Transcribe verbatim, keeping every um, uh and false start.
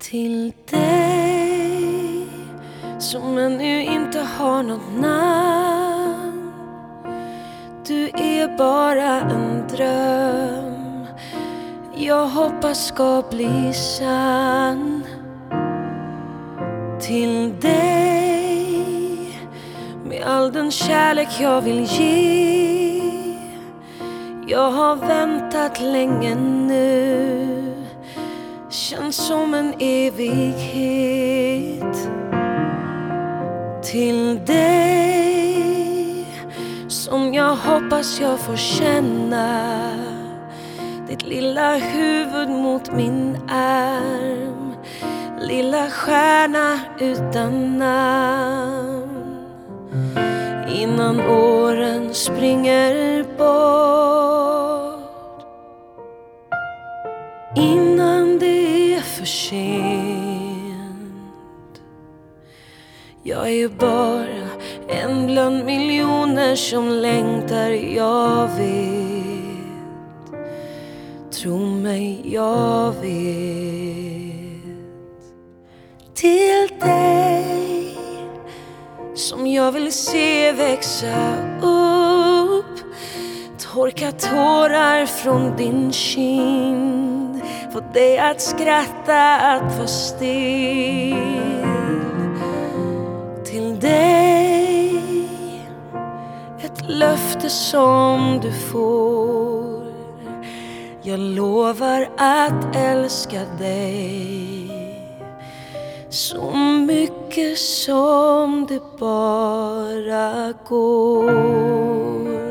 Till dig som ännu inte har något namn. Du är bara en dröm jag hoppas ska bli sann. Till dig med all den kärlek jag vill ge. Jag har väntat länge nu, känns som en evighet. Till dig som jag hoppas jag får känna. Ditt lilla huvud mot min arm, lilla stjärna utan namn. Innan åren springer bort, innan det är för sent. Jag är bara en bland miljoner som längtar, jag vet. Tro mig, jag vet. Till dig som jag vill se växa upp, torka tårar från din kind, få dig att skratta, att vara still. Till dig ett löfte som du får. Jag lovar att älska dig så mycket som det bara går.